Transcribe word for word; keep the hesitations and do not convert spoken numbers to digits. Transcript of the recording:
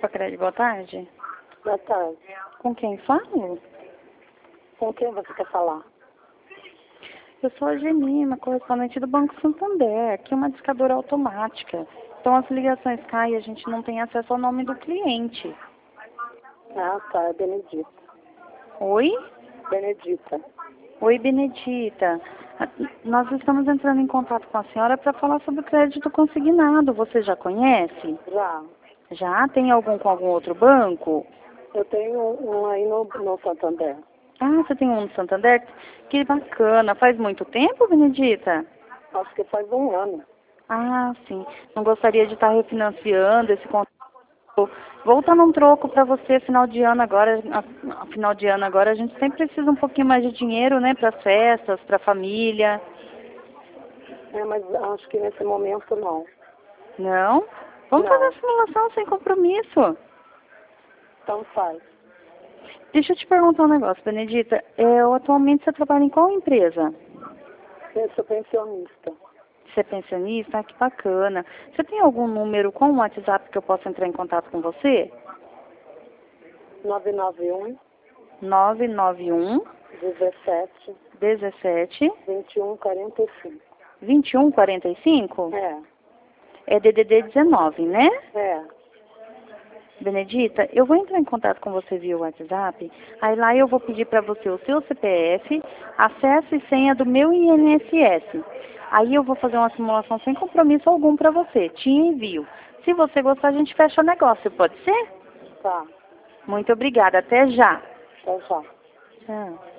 Copa Crédito, boa tarde. Boa tarde. Com quem falo? Com quem você quer falar? Eu sou a Gemima, correspondente do Banco Santander. Aqui é uma discadora automática. Então as ligações caem e a gente não tem acesso ao nome do cliente. Ah, tá. É Benedita. Oi? Benedita. Oi, Benedita. Nós estamos entrando em contato com a senhora para falar sobre o crédito consignado. Você já conhece? Já. Já? Tem algum com algum outro banco? Eu tenho um aí no, no Santander. Ah, você tem um no Santander? Que bacana. Faz muito tempo, Benedita? Acho que faz um ano. Ah, sim. Não gostaria de estar refinanciando esse contrato. Voltando um troco para você, final de ano agora, a- final de ano agora, a gente sempre precisa um pouquinho mais de dinheiro, né, para as festas, para a família. É, mas acho que nesse momento não. Não? Vamos Não. fazer a simulação sem compromisso. Então faz. Deixa eu te perguntar um negócio, Benedita. É, atualmente você trabalha em qual empresa? Eu sou pensionista. Você é pensionista? Ah, que bacana. Você tem algum número com o WhatsApp que eu possa entrar em contato com você? nove nove um, nove nove um, dezessete, dezessete, vinte e um, quarenta e cinco. vinte e um, quarenta e cinco? É. É D D D dezenove, né? É. Benedita, eu vou entrar em contato com você via WhatsApp. Aí lá eu vou pedir para você o seu C P F, acesso e senha do meu I N S S. Aí eu vou fazer uma simulação sem compromisso algum para você. Te envio. Se você gostar, a gente fecha o negócio, pode ser? Tá. Muito obrigada. Até já. Então já. Tchau.